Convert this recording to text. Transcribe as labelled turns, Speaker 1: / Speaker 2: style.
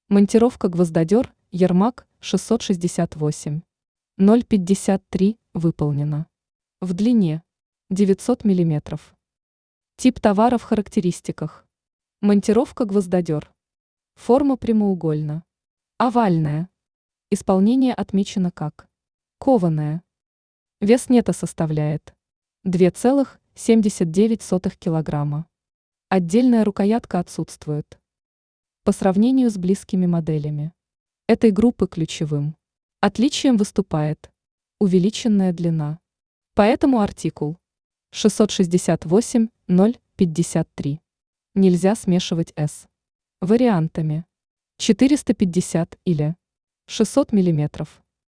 Speaker 1: Монтировка гвоздодер Ермак 668. 0,53 выполнена. В длине 900 мм. Тип товара в характеристиках. Монтировка гвоздодер. Форма прямоугольна. Овальная. Исполнение отмечено как кованая. Вес нета составляет 2,79 кг. Отдельная рукоятка отсутствует. По сравнению с близкими моделями этой группы ключевым отличием выступает увеличенная длина. Поэтому артикул 668.053 нельзя смешивать с вариантами 450 или 600 мм.